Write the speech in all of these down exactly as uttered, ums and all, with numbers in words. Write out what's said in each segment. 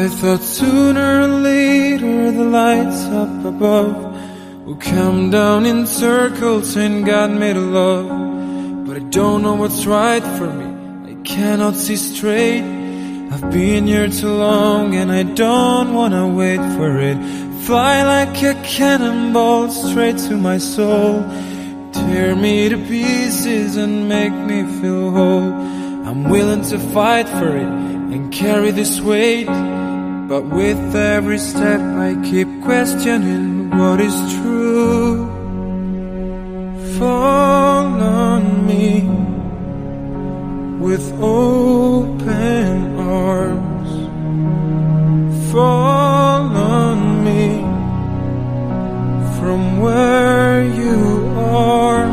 I thought sooner or later the lights up above will come down in circles and God made a love. But I don't know what's right for me, I cannot see straight. I've been here too long and I don't wanna wait for it. Fly like a cannonball straight to my soul. Tear me to pieces and make me feel whole. I'm willing to fight for it and carry this weight. But with every step I keep questioning what is true. Fall on me with open arms. Fall on me from where you are.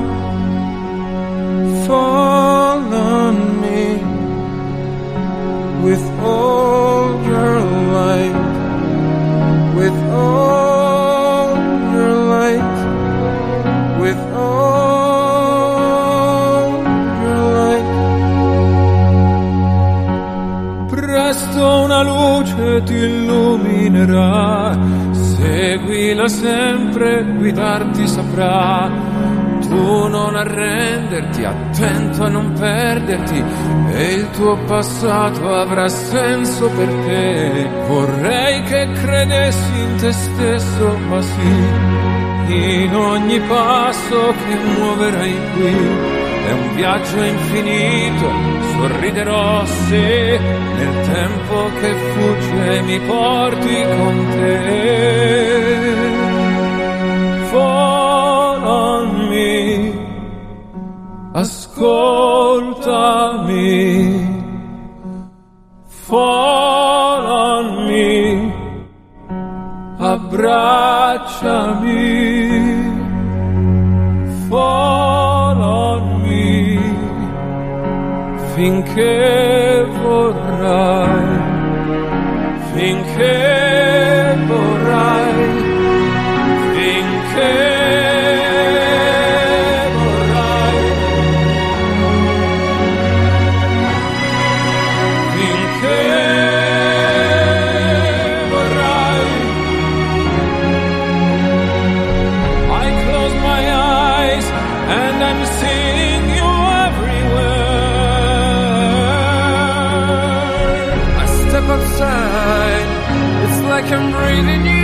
Fall on me with all your light, with all your light, with all your light. Presto una luce ti illuminerà, seguila sempre, guidarti saprà. Tu non arrenderti, attento a non perderti, e il tuo passato avrà senso per te. Vorrei che credessi in te stesso, ma sì, in ogni passo che muoverai qui. È un viaggio infinito, sorriderò se nel tempo che fugge mi porti con te. Fall on me, ascoltami. Fall on me, abbracciami. Fall on me, finché vorrai, finché vorrai, finché vorrai, finché vorrai. I close my eyes and I'm seeing you everywhere. I step outside, it's like I'm breathing you